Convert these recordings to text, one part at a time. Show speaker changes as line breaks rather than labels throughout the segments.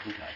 goed lijkt.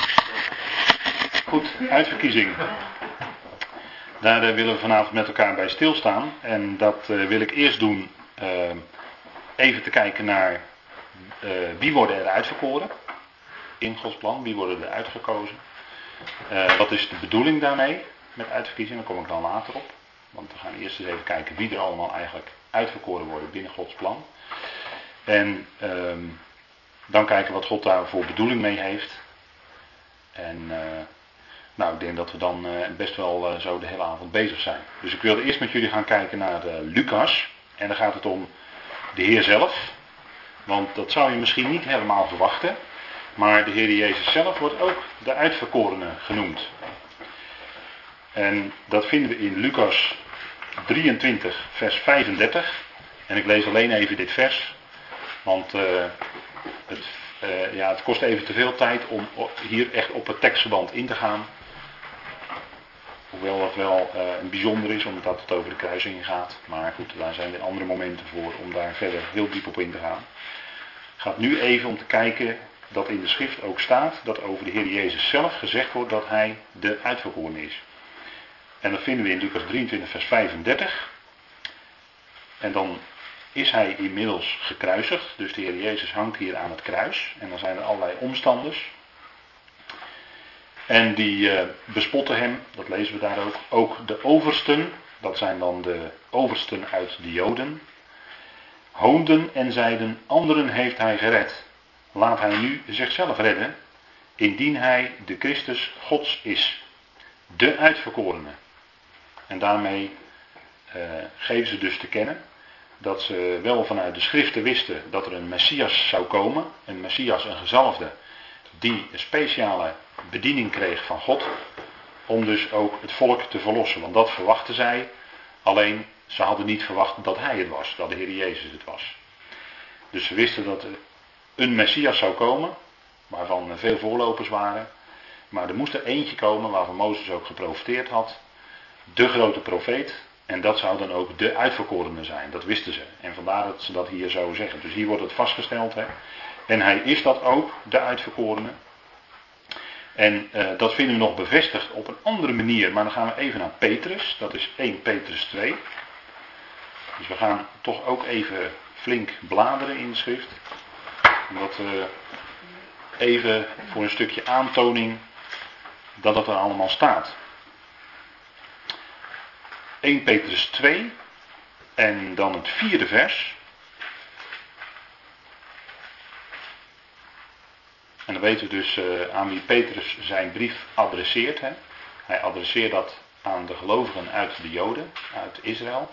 Goed, uitverkiezing. Daar willen we vanavond met elkaar bij stilstaan. En dat wil ik eerst doen, even te kijken naar wie worden er uitverkoren. In Gods plan, wie worden er uitgekozen. Wat is de bedoeling daarmee met uitverkiezing, daar kom ik dan later op. Want we gaan eerst eens even kijken wie er allemaal eigenlijk uitverkoren worden binnen Gods plan. En dan kijken wat God daar voor bedoeling mee heeft. En ik denk dat we dan best wel zo de hele avond bezig zijn. Dus ik wilde eerst met jullie gaan kijken naar Lucas. En dan gaat het om de Heer zelf. Want dat zou je misschien niet helemaal verwachten. Maar de Heer Jezus zelf wordt ook de uitverkorene genoemd. En dat vinden we in Lucas 23 vers 35. En ik lees alleen even dit vers. Want het kost even te veel tijd om hier echt op het tekstverband in te gaan. Hoewel dat wel een bijzonder is, omdat het over de kruising gaat. Maar goed, daar zijn weer andere momenten voor om daar verder heel diep op in te gaan. Het gaat nu even om te kijken dat in de schrift ook staat dat over de Heer Jezus zelf gezegd wordt dat hij de uitverkorene is. En dat vinden we in Lucas 23 vers 35. En dan is hij inmiddels gekruisigd. Dus de Heer Jezus hangt hier aan het kruis. En dan zijn er allerlei omstanders. En die bespotten hem, dat lezen we daar ook. Ook de oversten, dat zijn dan de oversten uit de Joden. Hoonden en zeiden, anderen heeft hij gered. Laat hij nu zichzelf redden, indien hij de Christus Gods is. De uitverkorene. En daarmee geven ze dus te kennen dat ze wel vanuit de schriften wisten dat er een Messias zou komen. Een Messias, een gezalfde, die een speciale bediening kreeg van God. Om dus ook het volk te verlossen. Want dat verwachten zij. Alleen ze hadden niet verwacht dat hij het was. Dat de Heer Jezus het was. Dus ze wisten dat er een Messias zou komen. Waarvan veel voorlopers waren. Maar er moest er eentje komen waarvan Mozes ook geprofeteerd had. De grote profeet. En dat zou dan ook de uitverkorene zijn. Dat wisten ze. En vandaar dat ze dat hier zo zeggen. Dus hier wordt het vastgesteld. Hè. En hij is dat ook, de uitverkorene. En dat vinden we nog bevestigd op een andere manier. Maar dan gaan we even naar Petrus. Dat is 1 Petrus 2. Dus we gaan toch ook even flink bladeren in de schrift. Omdat we even voor een stukje aantoning dat het er allemaal staat. 1 Petrus 2 en dan het 4e vers. En dan weten we dus aan wie Petrus zijn brief adresseert. Hè. Hij adresseert dat aan de gelovigen uit de Joden, uit Israël.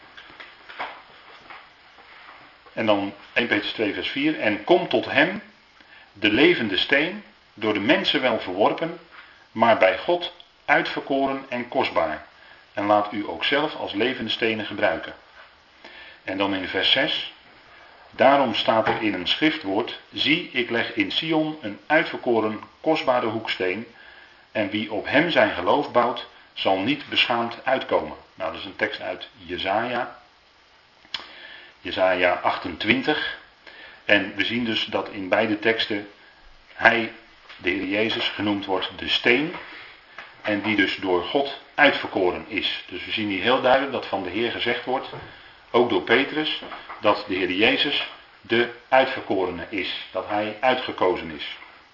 En dan 1 Petrus 2 vers 4. En kom tot hem, de levende steen, door de mensen wel verworpen, maar bij God uitverkoren en kostbaar. En laat u ook zelf als levende stenen gebruiken. En dan in vers 6. Daarom staat er in een schriftwoord. Zie, ik leg in Sion een uitverkoren, kostbare hoeksteen. En wie op hem zijn geloof bouwt, zal niet beschaamd uitkomen. Nou, dat is een tekst uit Jesaja. Jesaja 28. En we zien dus dat in beide teksten hij, de Heer Jezus, genoemd wordt de steen. En die dus door God uitverkoren is. Dus we zien hier heel duidelijk dat van de Heer gezegd wordt, ook door Petrus, dat de Heer Jezus de uitverkorene is. Dat hij uitgekozen is.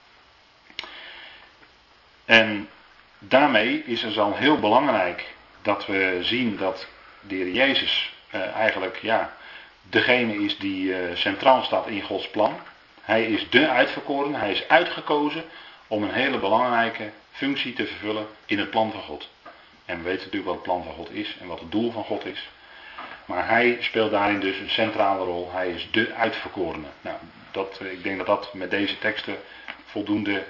En daarmee is het al heel belangrijk dat we zien dat de Heer Jezus eigenlijk degene is die centraal staat in Gods plan. Hij is de uitverkorene, hij is uitgekozen om een hele belangrijke functie te vervullen in het plan van God. En we weten natuurlijk wat het plan van God is en wat het doel van God is. Maar hij speelt daarin dus een centrale rol. Hij is de uitverkorene. Nou, ik denk dat dat met deze teksten voldoende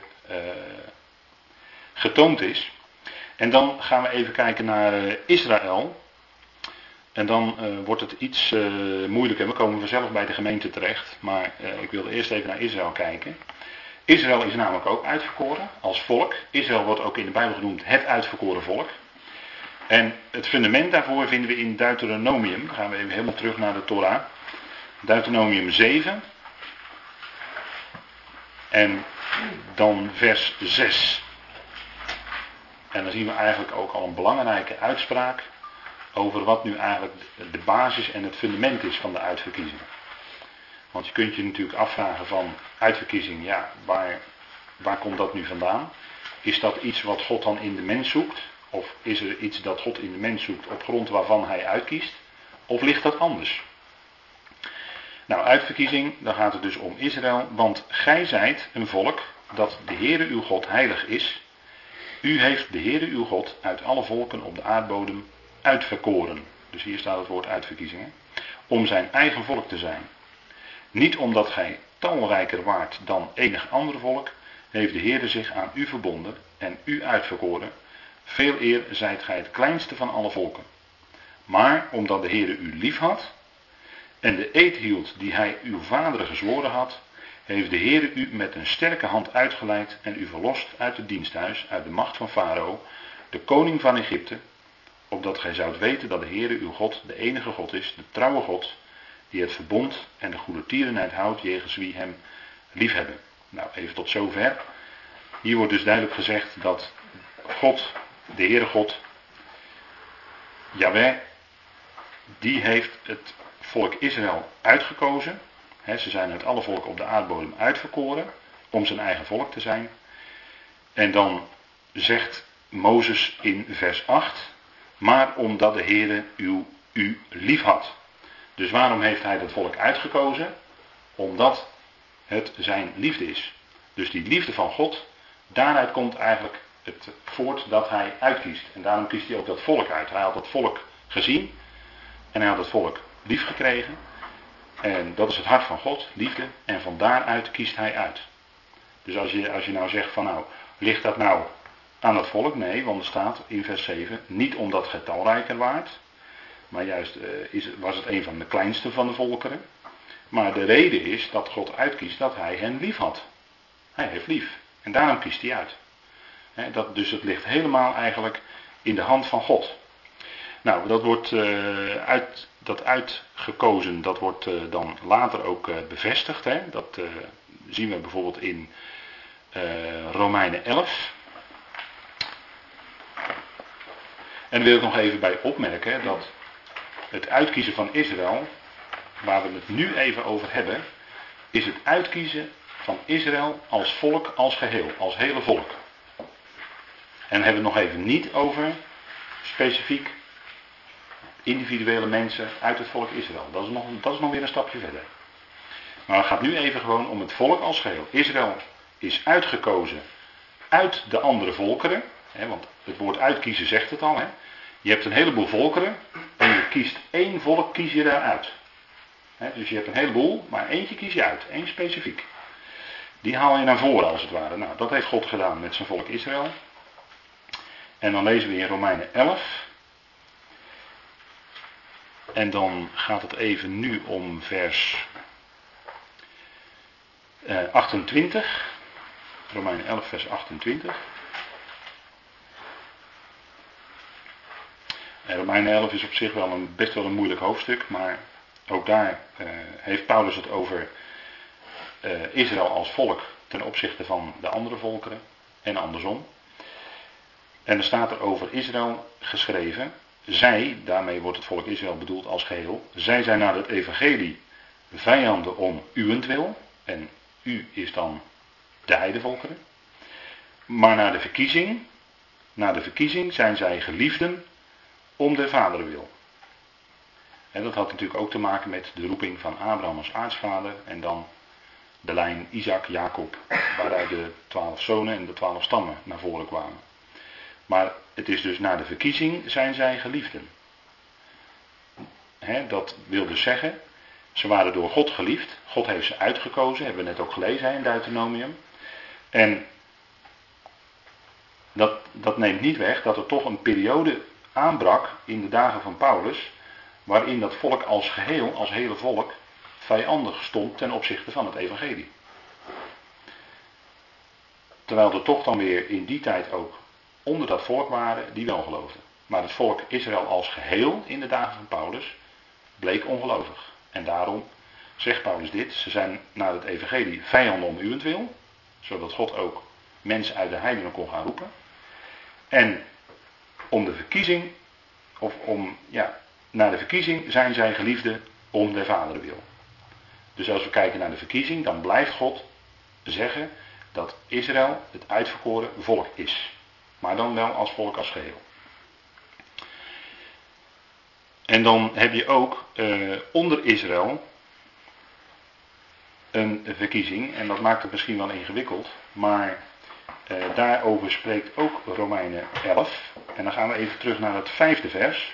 getoond is. En dan gaan we even kijken naar Israël. En dan wordt het iets moeilijker. We komen vanzelf bij de gemeente terecht. Maar ik wilde eerst even naar Israël kijken. Israël is namelijk ook uitverkoren als volk. Israël wordt ook in de Bijbel genoemd het uitverkoren volk. En het fundament daarvoor vinden we in Deuteronomium. Dan gaan we even helemaal terug naar de Torah. Deuteronomium 7. En dan vers 6. En dan zien we eigenlijk ook al een belangrijke uitspraak over wat nu eigenlijk de basis en het fundament is van de uitverkiezing. Want je kunt je natuurlijk afvragen van uitverkiezing, ja, waar komt dat nu vandaan? Is dat iets wat God dan in de mens zoekt? Of is er iets dat God in de mens zoekt op grond waarvan hij uitkiest? Of ligt dat anders? Nou, uitverkiezing, dan gaat het dus om Israël. Want gij zijt een volk dat de Heere uw God heilig is. U heeft de Heere uw God uit alle volken op de aardbodem uitverkoren. Dus hier staat het woord uitverkiezing. Hè? Om zijn eigen volk te zijn. Niet omdat gij talrijker waart dan enig ander volk, heeft de Heere zich aan u verbonden en u uitverkoren. Veel eer zijt gij het kleinste van alle volken. Maar omdat de Heere u lief had en de eed hield die hij uw vaderen gezworen had, heeft de Heere u met een sterke hand uitgeleid en u verlost uit het diensthuis, uit de macht van Farao, de koning van Egypte, opdat gij zoudt weten dat de Heere uw God de enige God is, de trouwe God, die het verbond en de goede tierenheid houdt jegens wie hem liefhebben. Nou, even tot zover. Hier wordt dus duidelijk gezegd dat God, de Heere God, Jahweh, die heeft het volk Israël uitgekozen. Ze zijn uit alle volken op de aardbodem uitverkoren om zijn eigen volk te zijn. En dan zegt Mozes in vers 8, maar omdat de Heere u lief had. Dus waarom heeft hij dat volk uitgekozen? Omdat het zijn liefde is. Dus die liefde van God, daaruit komt eigenlijk het voort dat hij uitkiest. En daarom kiest hij ook dat volk uit. Hij had dat volk gezien en hij had het volk lief gekregen. En dat is het hart van God, liefde. En van daaruit kiest hij uit. Dus als je nou zegt van nou, ligt dat nou aan het volk? Nee, want er staat in vers 7, niet omdat gij talrijker waart. Maar juist was het een van de kleinste van de volkeren. Maar de reden is dat God uitkiest dat hij hen lief had. Hij heeft lief. En daarom kiest hij uit. Dus het ligt helemaal eigenlijk in de hand van God. Nou, dat wordt uitgekozen, dat wordt dan later ook bevestigd. Hè? Dat zien we bijvoorbeeld in Romeinen 11. En daar wil ik nog even bij opmerken dat het uitkiezen van Israël, waar we het nu even over hebben, is het uitkiezen van Israël als volk, als geheel, als hele volk. En dan hebben we het nog even niet over specifiek individuele mensen uit het volk Israël. Dat is nog weer een stapje verder. Maar het gaat nu even gewoon om het volk als geheel. Israël is uitgekozen uit de andere volkeren. Want het woord uitkiezen zegt het al. Je hebt een heleboel volkeren en je kiest één volk, kies je daaruit. Dus je hebt een heleboel, maar eentje kies je uit. Eén specifiek. Die haal je naar voren als het ware. Nou, dat heeft God gedaan met zijn volk Israël. En dan lezen we in Romeinen 11. En dan gaat het even nu om vers 28. Romeinen 11 vers 28. En Romeinen 11 is op zich wel best wel een moeilijk hoofdstuk. Maar ook daar heeft Paulus het over Israël als volk ten opzichte van de andere volkeren. En andersom. En er staat er over Israël geschreven. Zij, daarmee wordt het volk Israël bedoeld als geheel. Zij zijn naar het evangelie vijanden om uwentwil. En u is dan de heidevolkeren. Maar naar de verkiezing zijn zij geliefden om de vaderen wil. En dat had natuurlijk ook te maken met de roeping van Abraham als aartsvader. En dan de lijn Isaac, Jacob, waaruit de 12 zonen en de 12 stammen naar voren kwamen. Maar het is dus naar de verkiezing zijn zij geliefden. Dat wil dus zeggen, ze waren door God geliefd. God heeft ze uitgekozen, hebben we net ook gelezen in Deuteronomium. En dat neemt niet weg dat er toch een periode aanbrak in de dagen van Paulus, waarin dat volk als geheel, als hele volk, vijandig stond ten opzichte van het evangelie. Terwijl er toch dan weer in die tijd ook onder dat volk waren die wel geloofden. Maar het volk Israël als geheel in de dagen van Paulus bleek ongelovig. En daarom zegt Paulus dit, ze zijn naar het evangelie vijanden om uwentwil. zodat God ook mensen uit de heidenen kon gaan roepen. En om de verkiezing, naar de verkiezing zijn zij geliefden om der Vaderen wil. Dus als we kijken naar de verkiezing, dan blijft God zeggen dat Israël het uitverkoren volk is. Maar dan wel als volk als geheel. En dan heb je ook onder Israël een verkiezing. En dat maakt het misschien wel ingewikkeld. Maar daarover spreekt ook Romeinen 11. En dan gaan we even terug naar het 5e vers.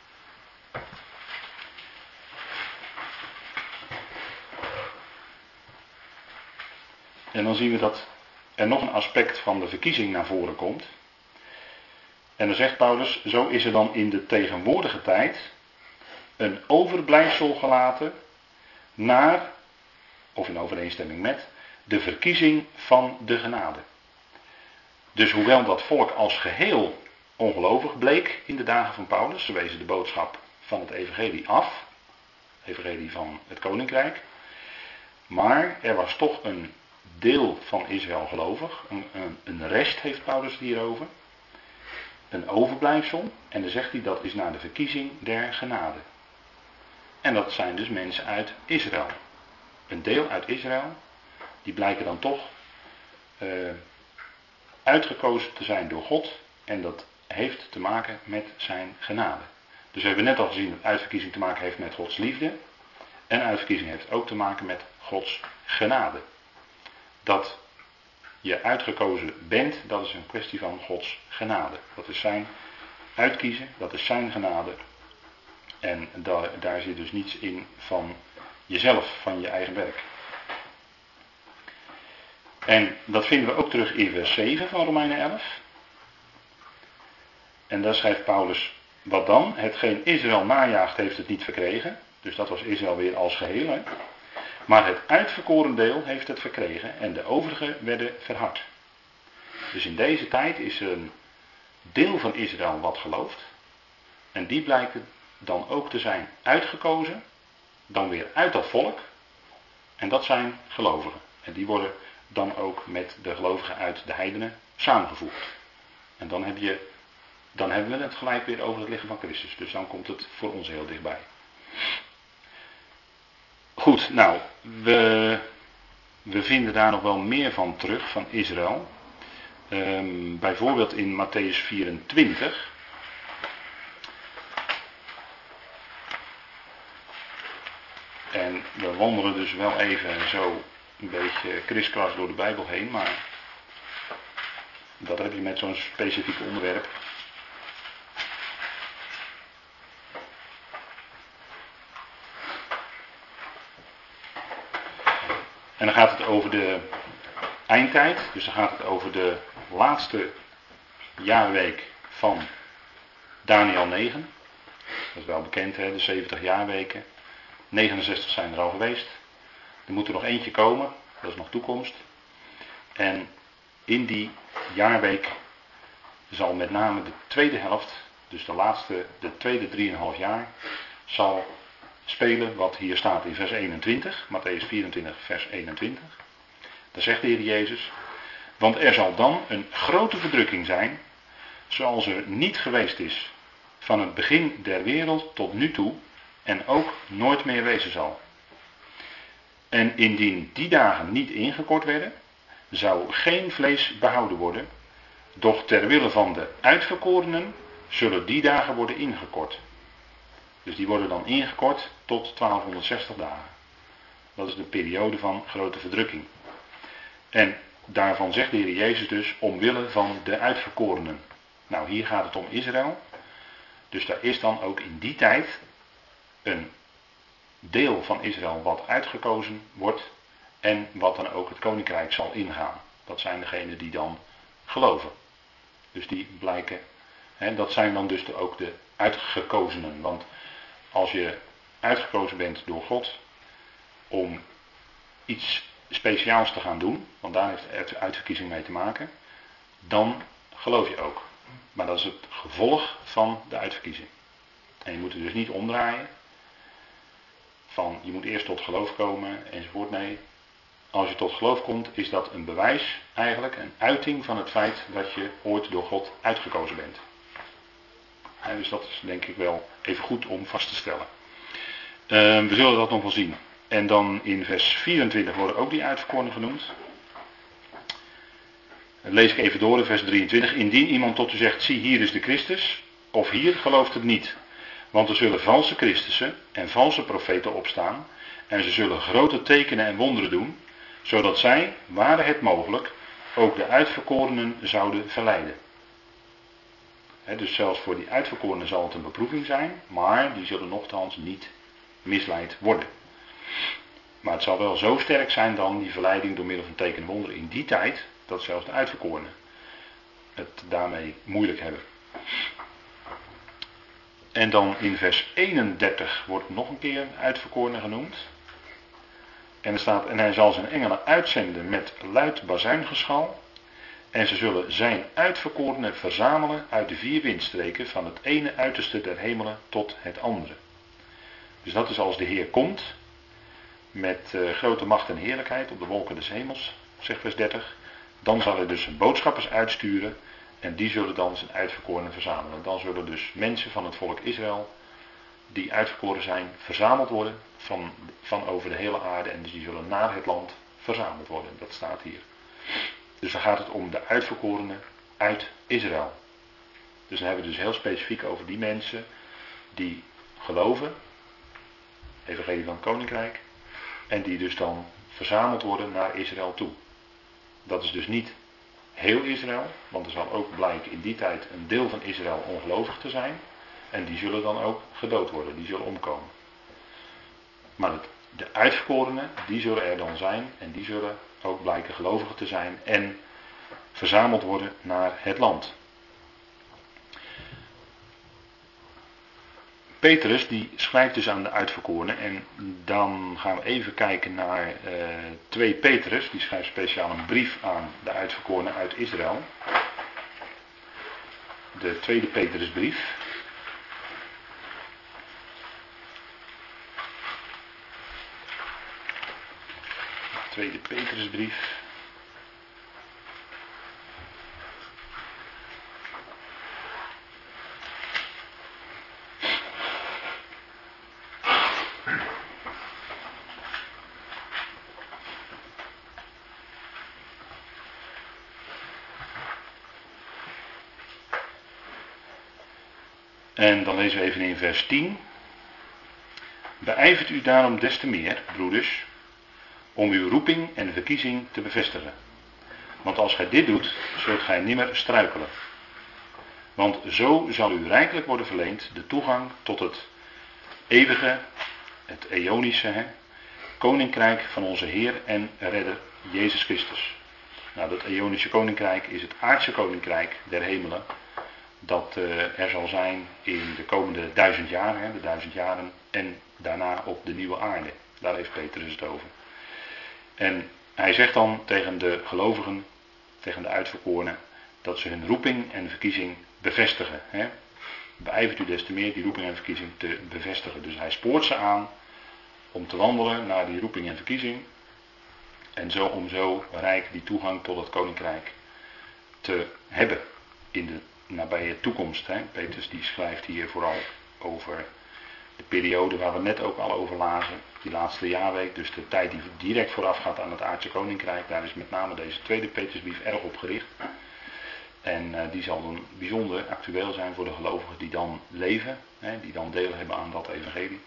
En dan zien we dat er nog een aspect van de verkiezing naar voren komt. En dan zegt Paulus, zo is er dan in de tegenwoordige tijd een overblijfsel gelaten naar, of in overeenstemming met, de verkiezing van de genade. Dus hoewel dat volk als geheel ongelovig bleek in de dagen van Paulus, ze wezen de boodschap van het evangelie af, het evangelie van het koninkrijk, maar er was toch een deel van Israël gelovig, een rest heeft Paulus het hierover, een overblijfsel, en dan zegt hij dat is naar de verkiezing der genade. En dat zijn dus mensen uit Israël. Een deel uit Israël, die blijken dan toch uitgekozen te zijn door God. En dat heeft te maken met zijn genade. Dus we hebben net al gezien dat uitverkiezing te maken heeft met Gods liefde. En uitverkiezing heeft ook te maken met Gods genade. Dat je uitgekozen bent, dat is een kwestie van Gods genade. Dat is zijn uitkiezen, dat is zijn genade. En daar zit dus niets in van jezelf, van je eigen werk. En dat vinden we ook terug in vers 7 van Romeinen 11. En daar schrijft Paulus, wat dan? Hetgeen Israël najaagt heeft het niet verkregen. Dus dat was Israël weer als geheel. Hè? Maar het uitverkoren deel heeft het verkregen en de overigen werden verhard. Dus in deze tijd is er een deel van Israël wat gelooft. En die blijken dan ook te zijn uitgekozen, dan weer uit dat volk. En dat zijn gelovigen. En die worden dan ook met de gelovigen uit de heidenen samengevoegd. En dan hebben we het gelijk weer over het lichaam van Christus. Dus dan komt het voor ons heel dichtbij. Goed, nou, we vinden daar nog wel meer van terug, van Israël. Bijvoorbeeld in Mattheüs 24. En we wandelen dus wel even zo een beetje kriskras door de Bijbel heen, maar dat heb je met zo'n specifiek onderwerp. En dan gaat het over de eindtijd, dus dan gaat het over de laatste jaarweek van Daniel 9. Dat is wel bekend, hè, de 70 jaarweken. 69 zijn er al geweest. Er moet er nog eentje komen, dat is nog toekomst. En in die jaarweek zal met name de tweede helft, dus de tweede 3,5 jaar, zal spelen wat hier staat in vers 21, Mattheüs 24 vers 21. Daar zegt de Heer Jezus, want er zal dan een grote verdrukking zijn, zoals er niet geweest is van het begin der wereld tot nu toe en ook nooit meer wezen zal. En indien die dagen niet ingekort werden, zou geen vlees behouden worden, doch ter wille van de uitverkorenen zullen die dagen worden ingekort. Dus die worden dan ingekort tot 1260 dagen. Dat is de periode van grote verdrukking. En daarvan zegt de Heer Jezus dus omwille van de uitverkorenen. Nou, hier gaat het om Israël. Dus daar is dan ook in die tijd een deel van Israël wat uitgekozen wordt en wat dan ook het koninkrijk zal ingaan. Dat zijn degenen die dan geloven. Dus die blijken, dat zijn dan dus ook de uitgekozenen. Want als je uitgekozen bent door God om iets speciaals te gaan doen, want daar heeft de uitverkiezing mee te maken, dan geloof je ook. Maar dat is het gevolg van de uitverkiezing. En je moet het dus niet omdraaien. Van je moet eerst tot geloof komen enzovoort. Nee, als je tot geloof komt, is dat een bewijs eigenlijk, een uiting van het feit dat je ooit door God uitgekozen bent. Dus dat is denk ik wel even goed om vast te stellen. We zullen dat nog wel zien. En dan in vers 24 worden ook die uitverkorenen genoemd. Dan lees ik even door in vers 23. Indien iemand tot u zegt, zie hier is de Christus, of hier, gelooft het niet. Want er zullen valse Christussen en valse profeten opstaan. En ze zullen grote tekenen en wonderen doen. Zodat zij, ware het mogelijk, ook de uitverkorenen zouden verleiden. Dus zelfs voor die uitverkorenen zal het een beproeving zijn. Maar die zullen nochtans niet misleid worden. Maar het zal wel zo sterk zijn dan die verleiding door middel van tekenen en wonderen in die tijd. Dat zelfs de uitverkorenen het daarmee moeilijk hebben. En dan in vers 31 wordt nog een keer uitverkorenen genoemd. En er staat, en hij zal zijn engelen uitzenden met luid bazuingeschal. En ze zullen zijn uitverkorenen verzamelen uit de 4 windstreken van het ene uiterste der hemelen tot het andere. Dus dat is als de Heer komt met grote macht en heerlijkheid op de wolken des hemels, zegt vers 30. Dan zal hij dus zijn boodschappers uitsturen en die zullen dan zijn uitverkorenen verzamelen. Dan zullen dus mensen van het volk Israël die uitverkoren zijn verzameld worden van over de hele aarde en die zullen naar het land verzameld worden. Dat staat hier. Dus dan gaat het om de uitverkorenen uit Israël. Dus dan hebben we dus heel specifiek over die mensen die geloven, evangelie van het koninkrijk, en die dus dan verzameld worden naar Israël toe. Dat is dus niet heel Israël, want er zal ook blijken in die tijd een deel van Israël ongelovig te zijn. En die zullen dan ook gedood worden, die zullen omkomen. Maar de uitverkorenen, die zullen er dan zijn en die zullen ook blijken gelovigen te zijn en verzameld worden naar het land. Petrus die schrijft dus aan de uitverkorenen en dan gaan we even kijken naar 2 Petrus. Die schrijft speciaal een brief aan de uitverkorenen uit Israël. De 2e Petrusbrief. Tweede Petrusbrief. En dan lezen we even in vers 10. Beijvert u daarom des te meer, broeders, om uw roeping en verkiezing te bevestigen. Want als gij dit doet, zult gij nimmer struikelen. Want zo zal u rijkelijk worden verleend de toegang tot het eeuwige, het eonische, koninkrijk van onze Heer en Redder Jezus Christus. Nou, dat eonische koninkrijk is het aardse koninkrijk der hemelen. Dat er zal zijn in de komende 1000 jaar, de 1000 jaren, en daarna op de nieuwe aarde. Daar heeft Petrus het over. En hij zegt dan tegen de gelovigen, tegen de uitverkorenen, dat ze hun roeping en verkiezing bevestigen. Beijvert u des te meer die roeping en verkiezing te bevestigen. Dus hij spoort ze aan om te wandelen naar die roeping en verkiezing. En zo om zo rijk die toegang tot het koninkrijk te hebben in de nabije toekomst. Petrus die schrijft hier vooral over de periode waar we net ook al over lazen. Die laatste jaarweek, dus de tijd die direct voorafgaat aan het aardse koninkrijk. Daar is met name deze 2e Petrusbrief erg op gericht. En die zal dan bijzonder actueel zijn voor de gelovigen die dan leven. Die dan deel hebben aan dat evangelie.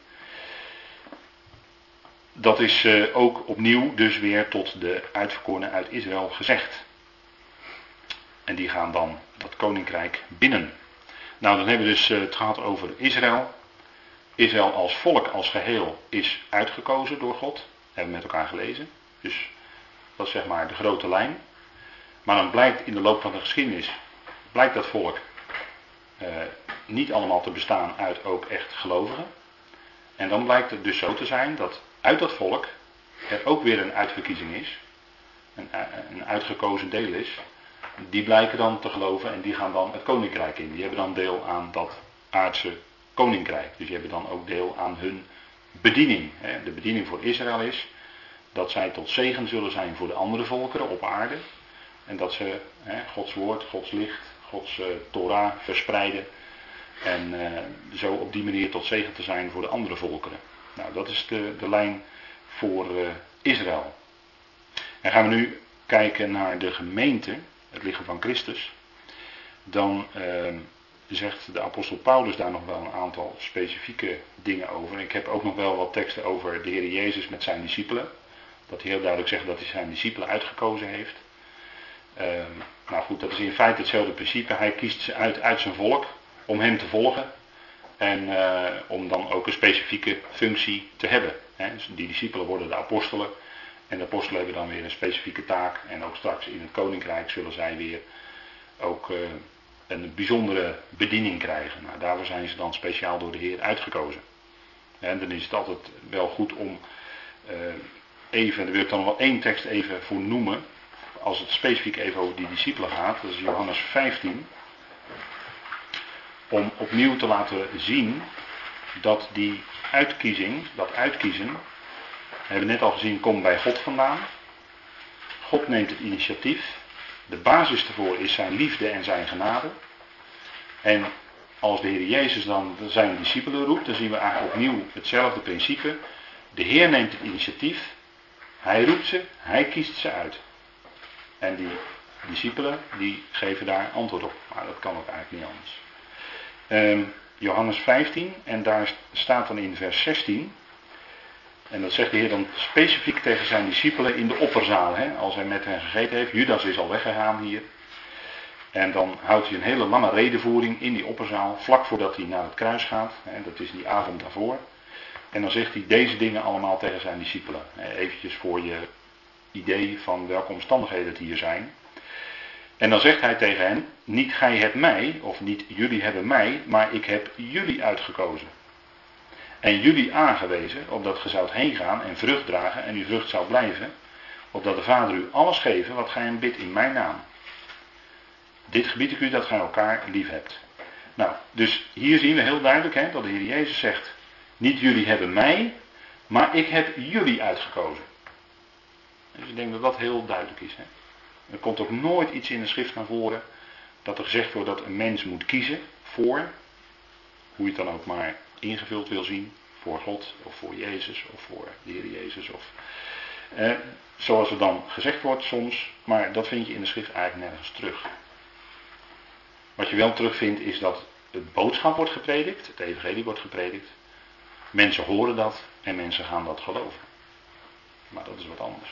Dat is ook opnieuw dus weer tot de uitverkorenen uit Israël gezegd. En die gaan dan dat koninkrijk binnen. Nou, dan hebben we dus het gehad over Israël. Israël als volk, als geheel, is uitgekozen door God. Hebben we met elkaar gelezen. Dus dat is zeg maar de grote lijn. Maar dan blijkt in de loop van de geschiedenis, blijkt dat volk niet allemaal te bestaan uit ook echt gelovigen. En dan blijkt het dus zo te zijn dat uit dat volk er ook weer een uitverkiezing is. Een uitgekozen deel is. Die blijken dan te geloven en die gaan dan het koninkrijk in. Die hebben dan deel aan dat aardse koninkrijk. Dus die hebben dan ook deel aan hun bediening. De bediening voor Israël is dat zij tot zegen zullen zijn voor de andere volkeren op aarde. En dat ze Gods woord, Gods licht, Gods Torah verspreiden. En zo op die manier tot zegen te zijn voor de andere volkeren. Nou, dat is de lijn voor Israël. En gaan we nu kijken naar de gemeente, het lichaam van Christus. Dan zegt de apostel Paulus daar nog wel een aantal specifieke dingen over. Ik heb ook nog wel wat teksten over de Heer Jezus met zijn discipelen. Dat hij heel duidelijk zegt dat hij zijn discipelen uitgekozen heeft. Nou goed, dat is in feite hetzelfde principe. Hij kiest ze uit zijn volk om hem te volgen. En om dan ook een specifieke functie te hebben. Dus die discipelen worden de apostelen. En de apostelen hebben dan weer een specifieke taak. En ook straks in het koninkrijk zullen zij weer ook een bijzondere bediening krijgen. Nou, daarvoor zijn ze dan speciaal door de Heer uitgekozen. En dan is het altijd wel goed om even, daar wil ik dan wel één tekst even voor noemen. Als het specifiek even over die discipelen gaat. Dat is Johannes 15. Om opnieuw te laten zien dat die uitkiezing, dat uitkiezen, we hebben net al gezien, komt bij God vandaan. God neemt het initiatief. De basis daarvoor is zijn liefde en zijn genade. En als de Heer Jezus dan zijn discipelen roept, dan zien we eigenlijk opnieuw hetzelfde principe. De Heer neemt het initiatief. Hij roept ze, hij kiest ze uit. En die discipelen, die geven daar antwoord op. Maar dat kan ook eigenlijk niet anders. Johannes 15, en daar staat dan in vers 16. En dat zegt de Heer dan specifiek tegen zijn discipelen in de opperzaal. Als hij met hen gegeten heeft. Judas is al weggegaan hier. En dan houdt hij een hele lange redevoering in die opperzaal. Vlak voordat hij naar het kruis gaat. Dat is die avond daarvoor. En dan zegt hij deze dingen allemaal tegen zijn discipelen. Eventjes voor je idee van welke omstandigheden het hier zijn. En dan zegt hij tegen hen, niet gij hebt mij, of niet jullie hebben mij, maar ik heb jullie uitgekozen. En jullie aangewezen, opdat ge zoudt heen gaan en vrucht dragen en uw vrucht zou blijven, opdat de Vader u alles geven wat gij hem bidt in mijn naam. Dit gebied ik u dat gij elkaar lief hebt. Nou, dus hier zien we heel duidelijk dat de Heer Jezus zegt, niet jullie hebben mij, maar ik heb jullie uitgekozen. Dus ik denk dat dat heel duidelijk is. Er komt ook nooit iets in de schrift naar voren dat er gezegd wordt dat een mens moet kiezen voor, hoe je het dan ook maar ingevuld wil zien, voor God of voor Jezus of voor de Heer Jezus. Of, zoals er dan gezegd wordt soms, maar dat vind je in de schrift eigenlijk nergens terug. Wat je wel terugvindt is dat het boodschap wordt gepredikt, het evangelie wordt gepredikt. Mensen horen dat en mensen gaan dat geloven. Maar dat is wat anders.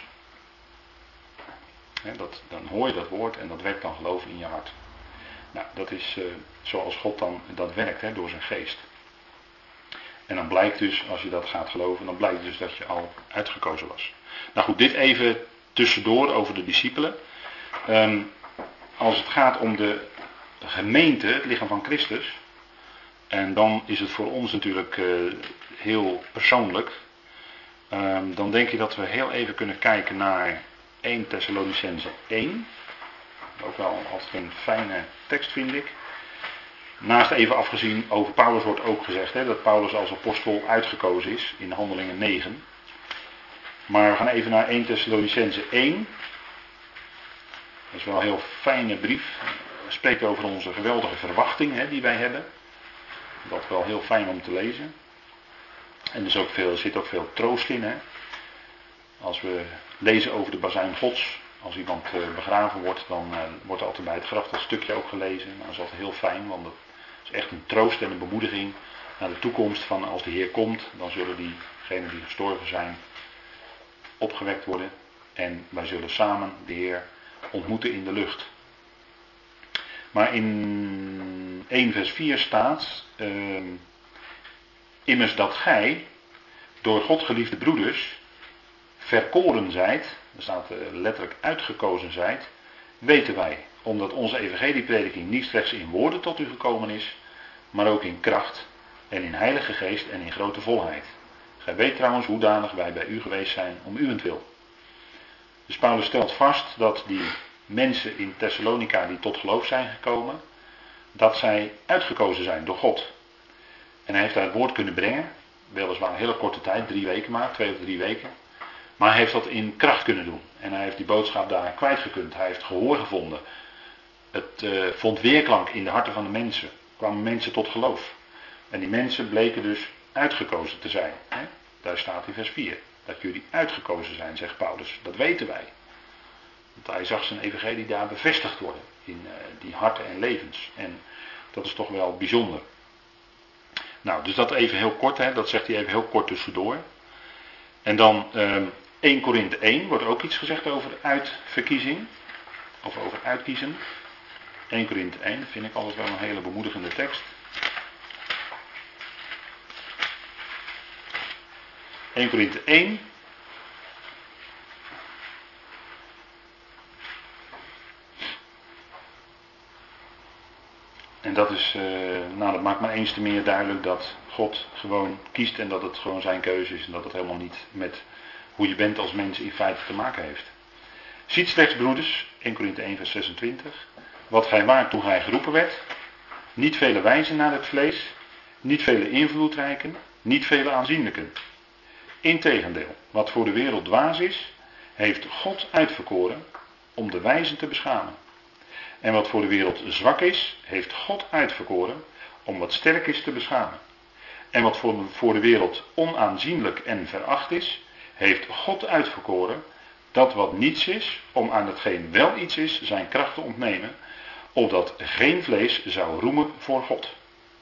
Dan hoor je dat woord en dat wekt dan geloof in je hart. Nou, dat is zoals God dan dat werkt, door zijn geest. En dan blijkt dus, als je dat gaat geloven, dan blijkt dus dat je al uitgekozen was. Nou goed, dit even tussendoor over de discipelen. Als het gaat om de gemeente, het lichaam van Christus. En dan is het voor ons natuurlijk heel persoonlijk. Dan denk ik dat we heel even kunnen kijken naar 1 Thessalonicense 1. Ook wel altijd een fijne tekst vind ik. Naast even afgezien, over Paulus wordt ook gezegd dat Paulus als apostel uitgekozen is in Handelingen 9. Maar we gaan even naar 1 Thessalonicense 1. Dat is wel een heel fijne brief. Het spreekt over onze geweldige verwachting die wij hebben. Dat is wel heel fijn om te lezen. En er zit ook veel troost in. Als we lezen over de bazuin Gods. Als iemand begraven wordt, dan wordt er altijd bij het graf dat stukje ook gelezen. Nou, dat is altijd heel fijn, want dat is echt een troost en een bemoediging naar de toekomst. Van als de Heer komt, dan zullen diegenen die gestorven zijn opgewekt worden. En wij zullen samen de Heer ontmoeten in de lucht. Maar in 1 vers 4 staat, immers dat gij door God geliefde broeders verkoren zijt, er staat letterlijk uitgekozen zijt, weten wij, omdat onze evangelieprediking niet slechts in woorden tot u gekomen is, maar ook in kracht en in heilige geest en in grote volheid. Gij weet trouwens hoedanig wij bij u geweest zijn om uwentwil. Dus Paulus stelt vast dat die mensen in Thessalonica die tot geloof zijn gekomen, dat zij uitgekozen zijn door God. En hij heeft daar het woord kunnen brengen, weliswaar een hele korte tijd, 3 weken maar, 2 of 3 weken. Maar hij heeft dat in kracht kunnen doen. En hij heeft die boodschap daar kwijtgekund. Hij heeft gehoor gevonden. Het vond weerklank in de harten van de mensen. Er kwamen mensen tot geloof. En die mensen bleken dus uitgekozen te zijn. Hè? Daar staat in vers 4. Dat jullie uitgekozen zijn, zegt Paulus. Dat weten wij. Want hij zag zijn evangelie daar bevestigd worden. In die harten en levens. En dat is toch wel bijzonder. Nou, dus dat even heel kort. Hè? Dat zegt hij even heel kort tussendoor. En dan 1 Korinthe 1 wordt ook iets gezegd over uitverkiezing. Of over uitkiezen. 1 Korinthe 1 vind ik altijd wel een hele bemoedigende tekst. 1 Korinthe 1. En dat is, dat maakt maar eens te meer duidelijk dat God gewoon kiest en dat het gewoon zijn keuze is. En dat het helemaal niet met hoe je bent als mens in feite te maken heeft. Ziet slechts, broeders, 1 Korinthe 1 vers 26, wat gij waart toen gij geroepen werd. Niet vele wijzen naar het vlees, niet vele invloedrijken, niet vele aanzienlijken. Integendeel, wat voor de wereld dwaas is, heeft God uitverkoren om de wijzen te beschamen. En wat voor de wereld zwak is, heeft God uitverkoren om wat sterk is te beschamen. En wat voor de wereld onaanzienlijk en veracht is, heeft God uitverkoren dat wat niets is, om aan hetgeen wel iets is, zijn kracht te ontnemen, opdat geen vlees zou roemen voor God.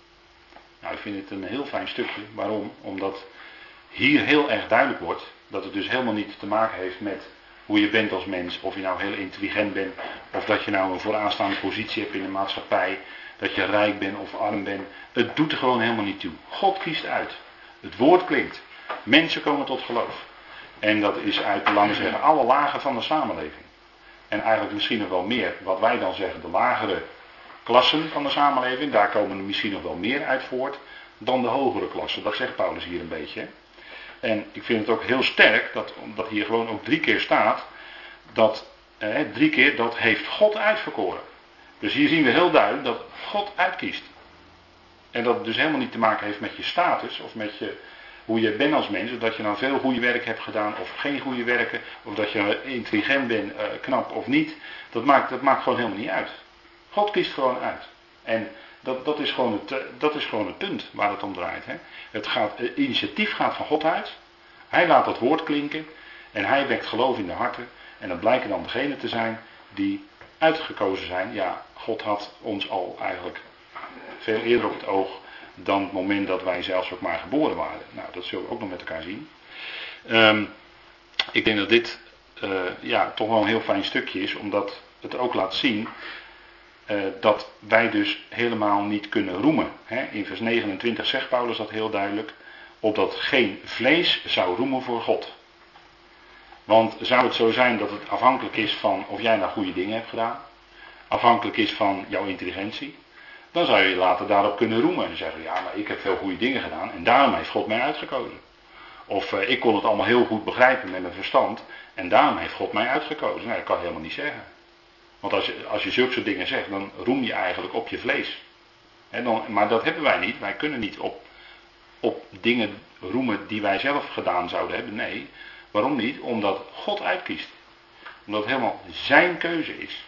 Nou, ik vind het een heel fijn stukje. Waarom? Omdat hier heel erg duidelijk wordt dat het dus helemaal niet te maken heeft met hoe je bent als mens, of je nou heel intelligent bent, of dat je nou een vooraanstaande positie hebt in de maatschappij, dat je rijk bent of arm bent. Het doet er gewoon helemaal niet toe. God kiest uit. Het woord klinkt. Mensen komen tot geloof. En dat is uit, laten we zeggen, alle lagen van de samenleving. En eigenlijk misschien nog wel meer, wat wij dan zeggen, de lagere klassen van de samenleving, daar komen er misschien nog wel meer uit voort dan de hogere klassen. Dat zegt Paulus hier een beetje. En ik vind het ook heel sterk, dat hier gewoon ook 3 keer staat, dat 3 keer dat heeft God uitverkoren. Dus hier zien we heel duidelijk dat God uitkiest. En dat het dus helemaal niet te maken heeft met je status of met hoe je bent als mens. Dat je nou veel goede werk hebt gedaan of geen goede werken. Of dat je intelligent bent, knap of niet. Dat maakt gewoon helemaal niet uit. God kiest gewoon uit. En dat is gewoon het punt waar het om draait. Hè. Het initiatief gaat van God uit. Hij laat dat woord klinken. En hij wekt geloof in de harten. En dat blijken dan degenen te zijn die uitgekozen zijn. Ja, God had ons al eigenlijk veel eerder op het oog dan het moment dat wij zelfs ook maar geboren waren. Nou, dat zullen we ook nog met elkaar zien. Ik denk dat dit toch wel een heel fijn stukje is, omdat het ook laat zien dat wij dus helemaal niet kunnen roemen. In vers 29 zegt Paulus dat heel duidelijk, opdat geen vlees zou roemen voor God. Want zou het zo zijn dat het afhankelijk is van of jij nou goede dingen hebt gedaan, afhankelijk is van jouw intelligentie, dan zou je later daarop kunnen roemen en zeggen, ja, maar ik heb veel goede dingen gedaan en daarom heeft God mij uitgekozen. Of ik kon het allemaal heel goed begrijpen met mijn verstand en daarom heeft God mij uitgekozen. Nou, dat kan je helemaal niet zeggen. Want als je zulke soort dingen zegt, dan roem je eigenlijk op je vlees. Maar dat hebben wij niet. Wij kunnen niet op dingen roemen die wij zelf gedaan zouden hebben. Nee, waarom niet? Omdat God uitkiest. Omdat het helemaal zijn keuze is.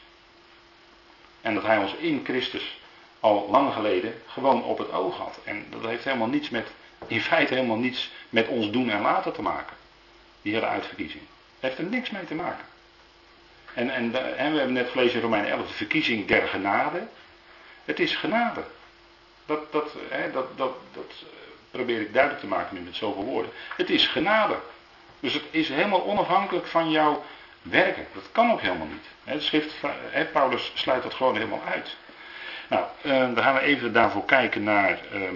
En dat hij ons in Christus al lang geleden gewoon op het oog had. En dat heeft in feite helemaal niets met ons doen en laten te maken. Die hele uitverkiezing. Het heeft er niks mee te maken. En we hebben net gelezen in Romeinen 11, de verkiezing der genade. Het is genade. Dat probeer ik duidelijk te maken nu met zoveel woorden. Het is genade. Dus het is helemaal onafhankelijk van jouw werken. Dat kan ook helemaal niet. Het schrift, Paulus sluit dat gewoon helemaal uit. Nou, dan gaan we even daarvoor kijken naar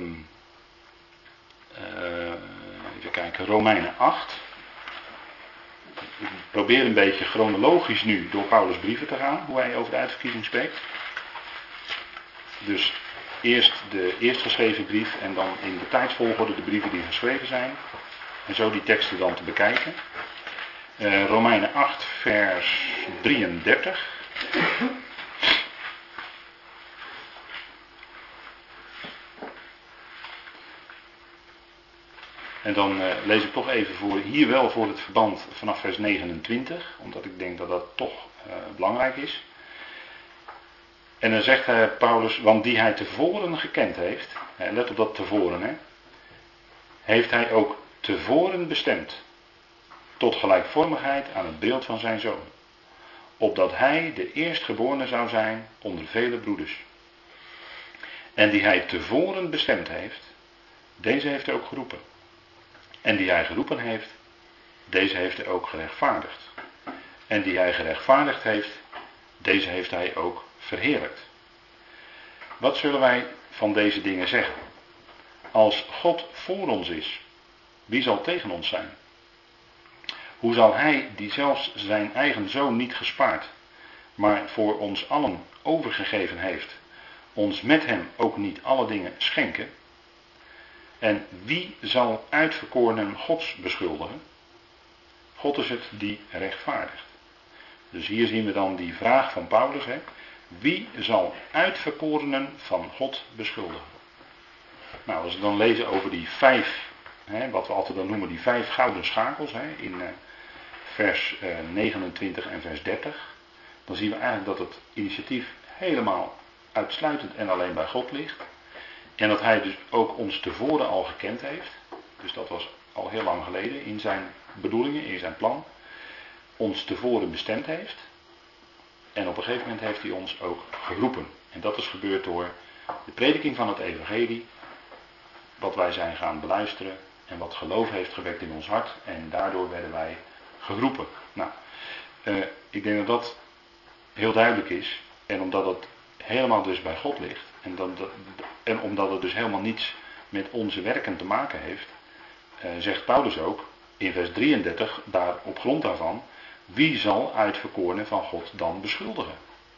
Romeinen 8. Ik probeer een beetje chronologisch nu door Paulus' brieven te gaan, hoe hij over de uitverkiezing spreekt. Dus eerst de eerstgeschreven brief en dan in de tijdsvolgorde de brieven die geschreven zijn. En zo die teksten dan te bekijken. Romeinen 8 vers 33. En dan lees ik toch even hier wel voor het verband vanaf vers 29, omdat ik denk dat dat toch belangrijk is. En dan zegt Paulus, want die hij tevoren gekend heeft, let op dat tevoren, heeft hij ook tevoren bestemd, tot gelijkvormigheid aan het beeld van zijn zoon, opdat hij de eerstgeborene zou zijn onder vele broeders. En die hij tevoren bestemd heeft, deze heeft hij ook geroepen. En die hij geroepen heeft, deze heeft hij ook gerechtvaardigd. En die hij gerechtvaardigd heeft, deze heeft hij ook verheerlijkt. Wat zullen wij van deze dingen zeggen? Als God voor ons is, wie zal tegen ons zijn? Hoe zal hij, die zelfs zijn eigen zoon niet gespaard, maar voor ons allen overgegeven heeft, ons met hem ook niet alle dingen schenken? En wie zal uitverkorenen Gods beschuldigen? God is het die rechtvaardigt. Dus hier zien we dan die vraag van Paulus. Wie zal uitverkorenen van God beschuldigen? Nou, als we dan lezen over die 5, wat we altijd dan noemen die 5 gouden schakels, in vers 29 en vers 30. Dan zien we eigenlijk dat het initiatief helemaal uitsluitend en alleen bij God ligt. En dat hij dus ook ons tevoren al gekend heeft. Dus dat was al heel lang geleden in zijn bedoelingen, in zijn plan. Ons tevoren bestemd heeft. En op een gegeven moment heeft hij ons ook geroepen. En dat is gebeurd door de prediking van het evangelie. Wat wij zijn gaan beluisteren. En wat geloof heeft gewekt in ons hart. En daardoor werden wij geroepen. Nou, ik denk dat dat heel duidelijk is. En omdat het helemaal dus bij God ligt. En omdat het dus helemaal niets met onze werken te maken heeft. Zegt Paulus ook in vers 33, daar op grond daarvan. Wie zal uitverkorenen van God dan beschuldigen?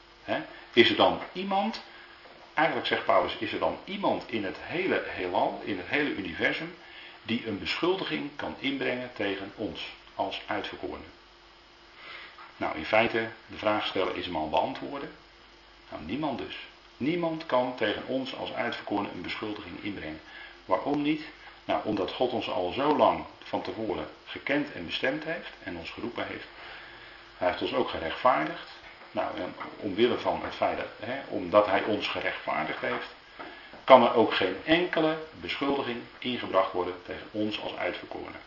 Is er dan iemand, eigenlijk zegt Paulus, is er dan iemand in het hele heelal, in het hele universum, die een beschuldiging kan inbrengen tegen ons als uitverkorenen? Nou, in feite, de vraag stellen is hem al beantwoorden. Nou, niemand dus. Niemand kan tegen ons als uitverkorenen een beschuldiging inbrengen. Waarom niet? Nou, omdat God ons al zo lang van tevoren gekend en bestemd heeft en ons geroepen heeft. Hij heeft ons ook gerechtvaardigd. Nou, en omwille van het feit dat, omdat hij ons gerechtvaardigd heeft, kan er ook geen enkele beschuldiging ingebracht worden tegen ons als uitverkorenen.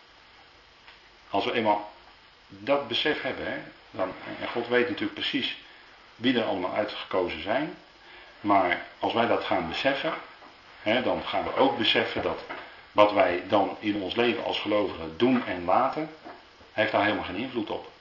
Als we eenmaal dat besef hebben, dan, en God weet natuurlijk precies wie er allemaal uitgekozen zijn, maar als wij dat gaan beseffen, dan gaan we ook beseffen dat wat wij dan in ons leven als gelovigen doen en laten, heeft daar helemaal geen invloed op.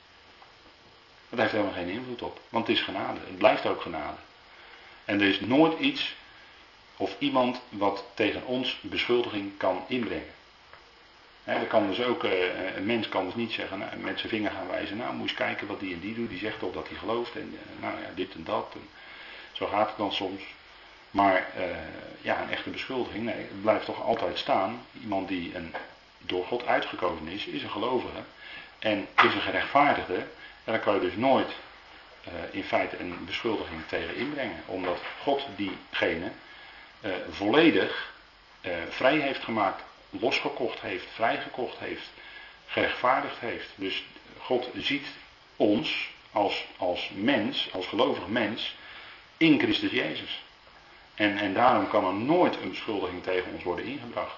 Dat heeft helemaal geen invloed op. Want het is genade. Het blijft ook genade. En er is nooit iets of iemand wat tegen ons beschuldiging kan inbrengen. Er kan dus ook, een mens kan dus niet zeggen, met zijn vinger gaan wijzen, nou moet je eens kijken wat die en die doet. Die zegt toch dat hij gelooft en nou ja, dit en dat. En zo gaat het dan soms. Maar een echte beschuldiging, nee, het blijft toch altijd staan. Iemand die door God uitgekozen is een gelovige en is een gerechtvaardigde. En dan kan je dus nooit in feite een beschuldiging tegen inbrengen. Omdat God diegene volledig vrij heeft gemaakt, losgekocht heeft, vrijgekocht heeft, gerechtvaardigd heeft. Dus God ziet ons als mens, als gelovig mens, in Christus Jezus. En daarom kan er nooit een beschuldiging tegen ons worden ingebracht.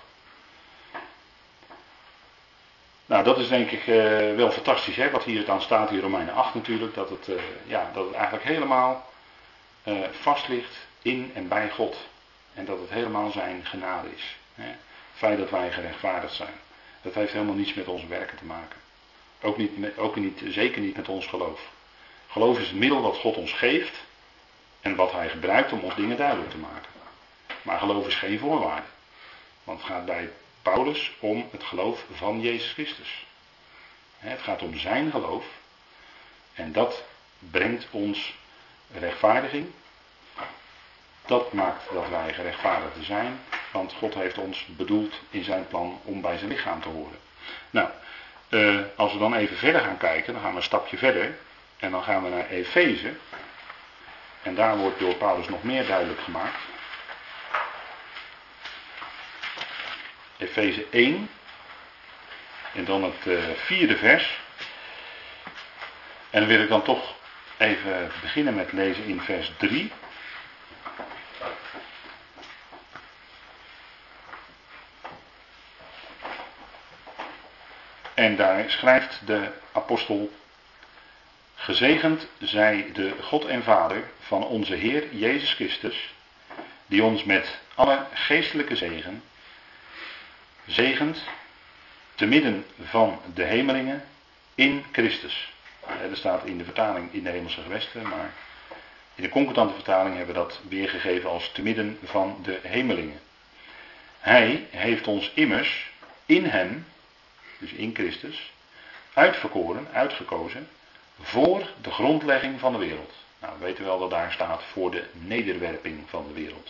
Nou, dat is denk ik wel fantastisch, wat hier dan staat in Romeinen 8 natuurlijk, dat het eigenlijk helemaal vast ligt in en bij God. En dat het helemaal zijn genade is. Het feit dat wij gerechtvaardigd zijn. Dat heeft helemaal niets met onze werken te maken. Zeker niet met ons geloof. Geloof is het middel dat God ons geeft en wat hij gebruikt om ons dingen duidelijk te maken. Maar geloof is geen voorwaarde. Want het gaat bij Paulus om het geloof van Jezus Christus. Het gaat om zijn geloof. En dat brengt ons rechtvaardiging. Dat maakt dat wij gerechtvaardigd zijn. Want God heeft ons bedoeld in zijn plan om bij zijn lichaam te horen. Nou, als we dan even verder gaan kijken, dan gaan we een stapje verder. En dan gaan we naar Efeze. En daar wordt door Paulus nog meer duidelijk gemaakt. Efeze 1. En dan het vierde vers. En dan wil ik dan toch even beginnen met lezen in vers 3. En daar schrijft de apostel: gezegend zij de God en Vader van onze Heer Jezus Christus, die ons met alle geestelijke zegen zegent te midden van de hemelingen in Christus. Er staat in de vertaling in de hemelse gewesten, maar in de concordante vertaling hebben we dat weergegeven als te midden van de hemelingen. Hij heeft ons immers in hem, dus in Christus, uitverkoren, uitgekozen, voor de grondlegging van de wereld. Nou, we weten wel dat daar staat voor de nederwerping van de wereld.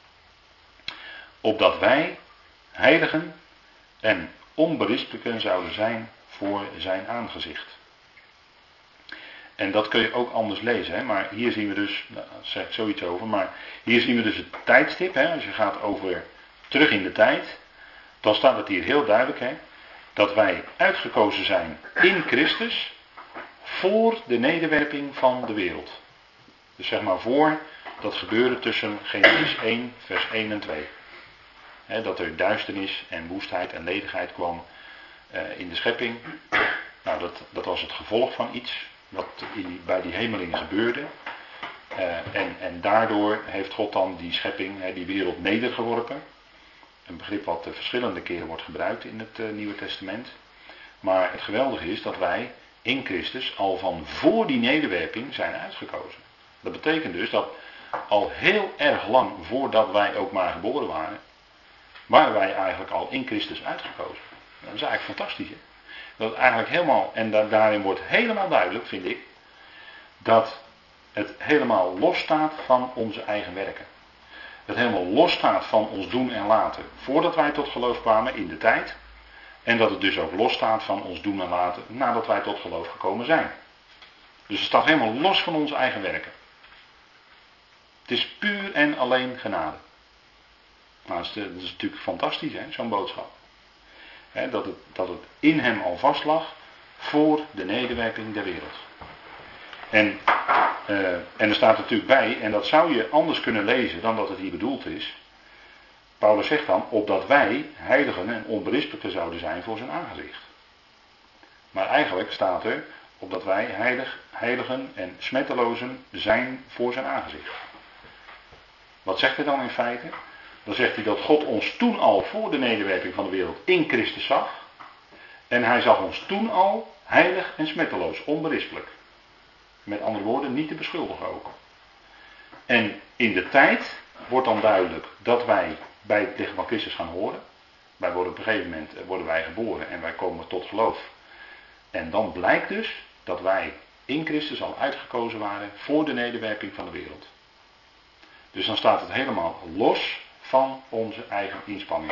Opdat wij heiligen en onberispelijken zouden zijn voor zijn aangezicht. En dat kun je ook anders lezen, hè? Maar hier zien we dus, nou, daar zeg ik zoiets over, maar hier zien we dus het tijdstip, hè? Als je gaat over terug in de tijd, dan staat het hier heel duidelijk, hè? Dat wij uitgekozen zijn in Christus voor de nederwerping van de wereld. Dus zeg maar voor dat gebeuren tussen Genesis 1 vers 1 en 2. Hè, dat er duisternis en woestheid en ledigheid kwam in de schepping. Nou, dat was het gevolg van iets wat bij die hemelingen gebeurde. En daardoor heeft God dan die schepping, die wereld nedergeworpen. Een begrip wat verschillende keren wordt gebruikt in het Nieuwe Testament. Maar het geweldige is dat wij in Christus al van voor die nederwerping zijn uitgekozen. Dat betekent dus dat al heel erg lang voordat wij ook maar geboren waren wij eigenlijk al in Christus uitgekozen. Dat is eigenlijk fantastisch, hè? Dat eigenlijk helemaal, en daarin wordt helemaal duidelijk, vind ik, dat het helemaal losstaat van onze eigen werken. Het helemaal losstaat van ons doen en laten voordat wij tot geloof kwamen in de tijd. En dat het dus ook losstaat van ons doen en laten nadat wij tot geloof gekomen zijn. Dus het staat helemaal los van onze eigen werken. Het is puur en alleen genade. Nou, dat is natuurlijk fantastisch, hè, zo'n boodschap. Hè, dat het in hem al vast lag voor de nederwerping der wereld. En er staat natuurlijk bij, en dat zou je anders kunnen lezen dan dat het hier bedoeld is. Paulus zegt dan, opdat wij heiligen en onberispelijken zouden zijn voor zijn aangezicht. Maar eigenlijk staat er, opdat wij heiligen en smettelozen zijn voor zijn aangezicht. Wat zegt hij dan in feite? Dan zegt hij dat God ons toen al voor de nederwerping van de wereld in Christus zag. En hij zag ons toen al heilig en smetteloos, onberispelijk. Met andere woorden, niet te beschuldigen ook. En in de tijd wordt dan duidelijk dat wij bij het lichaam van Christus gaan horen. Wij worden op een gegeven moment geboren en wij komen tot geloof. En dan blijkt dus dat wij in Christus al uitgekozen waren voor de nederwerping van de wereld. Dus dan staat het helemaal los van onze eigen inspanning.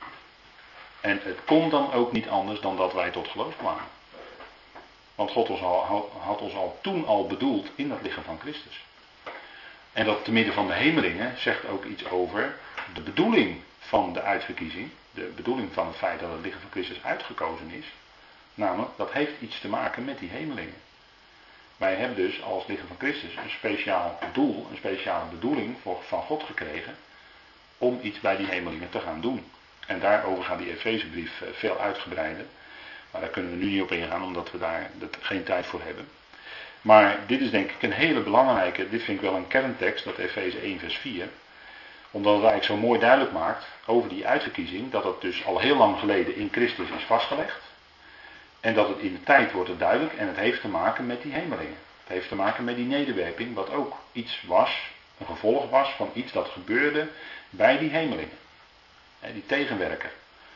En het kon dan ook niet anders dan dat wij tot geloof kwamen. Want God had ons al toen al bedoeld in het lichaam van Christus. En dat te midden van de hemelingen zegt ook iets over de bedoeling van de uitverkiezing. De bedoeling van het feit dat het lichaam van Christus uitgekozen is. Namelijk, dat heeft iets te maken met die hemelingen. Wij hebben dus als lichaam van Christus een speciaal doel, een speciale bedoeling van God gekregen om iets bij die hemelingen te gaan doen. En daarover gaat die Efezebrief veel uitgebreider. Maar daar kunnen we nu niet op ingaan, omdat we daar geen tijd voor hebben. Maar dit is denk ik een hele belangrijke, dit vind ik wel een kerntekst, dat Efeze 1 vers 4. Omdat het eigenlijk zo mooi duidelijk maakt over die uitverkiezing, dat het dus al heel lang geleden in Christus is vastgelegd. En dat het in de tijd wordt het duidelijk en het heeft te maken met die hemelingen. Het heeft te maken met die nederwerping, wat ook iets was, een gevolg was van iets dat gebeurde bij die hemelingen. Die tegenwerker.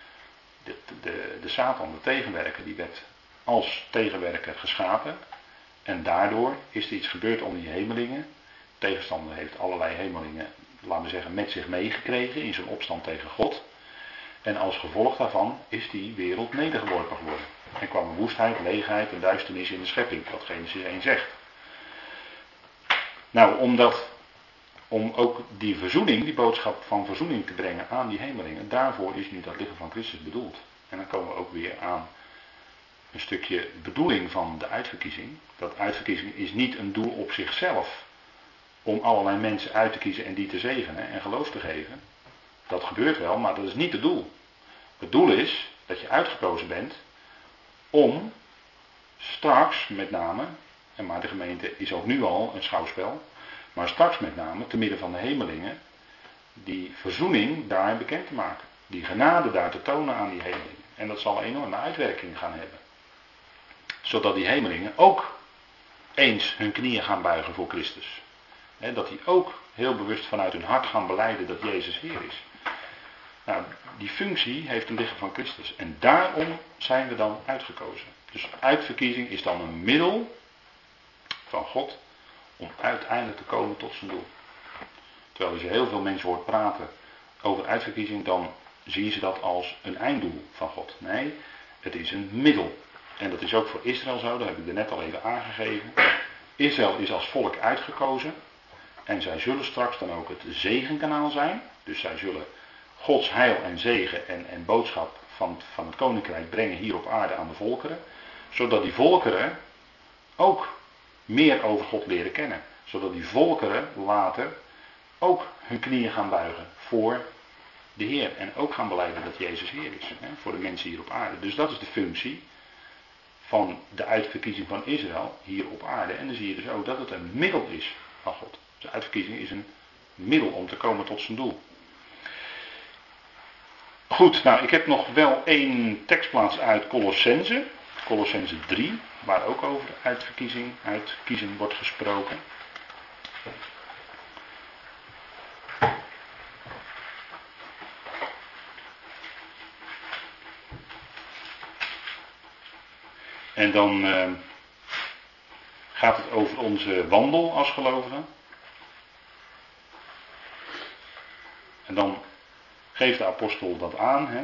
De Satan, de tegenwerker, die werd als tegenwerker geschapen. En daardoor is er iets gebeurd om die hemelingen. De tegenstander heeft allerlei hemelingen, laten we zeggen, met zich meegekregen in zijn opstand tegen God. En als gevolg daarvan is die wereld nedergeworpen geworden. En kwam een woestheid, leegheid en duisternis in de schepping, wat Genesis 1 zegt. Nou, om ook die verzoening, die boodschap van verzoening te brengen aan die hemelingen, daarvoor is nu dat lichaam van Christus bedoeld. En dan komen we ook weer aan een stukje bedoeling van de uitverkiezing. Dat uitverkiezing is niet een doel op zichzelf. Om allerlei mensen uit te kiezen en die te zegenen en geloof te geven. Dat gebeurt wel, maar dat is niet het doel. Het doel is dat je uitgekozen bent om straks met name, en maar de gemeente is ook nu al een schouwspel, maar straks met name te midden van de hemelingen die verzoening daar bekend te maken. Die genade daar te tonen aan die hemelingen. En dat zal een enorme uitwerking gaan hebben. Zodat die hemelingen ook eens hun knieën gaan buigen voor Christus. Dat die ook heel bewust vanuit hun hart gaan belijden dat Jezus Heer is. Nou, die functie heeft een lichaam van Christus. En daarom zijn we dan uitgekozen. Dus uitverkiezing is dan een middel van God om uiteindelijk te komen tot zijn doel. Terwijl als je heel veel mensen hoort praten over uitverkiezing, dan zien ze dat als een einddoel van God. Nee, het is een middel. En dat is ook voor Israël zo, dat heb ik er net al even aangegeven. Israël is als volk uitgekozen. En zij zullen straks dan ook het zegenkanaal zijn. Dus zij zullen Gods heil en zegen en boodschap van het koninkrijk brengen hier op aarde aan de volkeren. Zodat die volkeren ook meer over God leren kennen. Zodat die volkeren later ook hun knieën gaan buigen voor de Heer. En ook gaan belijden dat Jezus Heer is. Voor de mensen hier op aarde. Dus dat is de functie van de uitverkiezing van Israël hier op aarde. En dan zie je dus ook dat het een middel is van God. De uitverkiezing is een middel om te komen tot zijn doel. Goed, nou ik heb nog wel één tekstplaats uit Colossense. Colossense 3, waar ook over uitkiezen wordt gesproken. En dan gaat het over onze wandel als gelovigen. En dan geeft de apostel dat aan. Hè?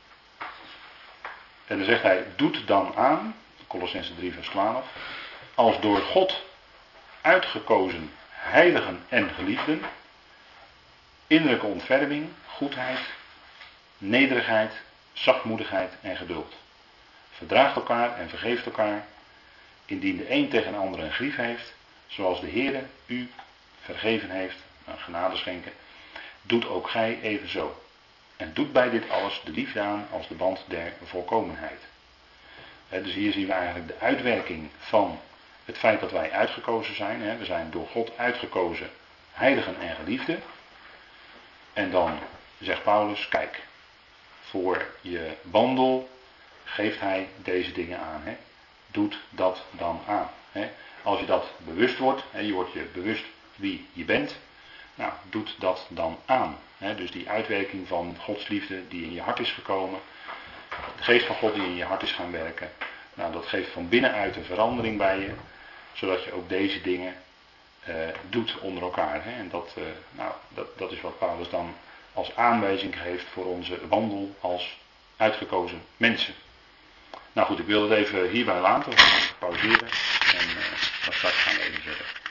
En dan zegt hij, doet dan aan, Colossense 3 vers 12, als door God uitgekozen heiligen en geliefden, innerlijke ontferming, goedheid, nederigheid, zachtmoedigheid en geduld. Verdraagt elkaar en vergeeft elkaar, indien de een tegen de ander een grief heeft, zoals de Heere u vergeven heeft, genade schenken, doet ook gij evenzo. En doet bij dit alles de liefde aan als de band der volkomenheid. Dus hier zien we eigenlijk de uitwerking van het feit dat wij uitgekozen zijn. We zijn door God uitgekozen heiligen en geliefden. En dan zegt Paulus, kijk, voor je wandel geeft hij deze dingen aan. Doet dat dan aan. Als je dat bewust wordt, je wordt je bewust wie je bent, nou, doet dat dan aan. Dus die uitwerking van Gods liefde die in je hart is gekomen, de geest van God die in je hart is gaan werken, nou, dat geeft van binnenuit een verandering bij je, zodat je ook deze dingen doet onder elkaar. En dat is wat Paulus dan als aanwijzing geeft voor onze wandel als uitgekozen mensen. Nou goed, ik wil het even hierbij laten. We gaan pauzeren en dan straks gaan we even verder.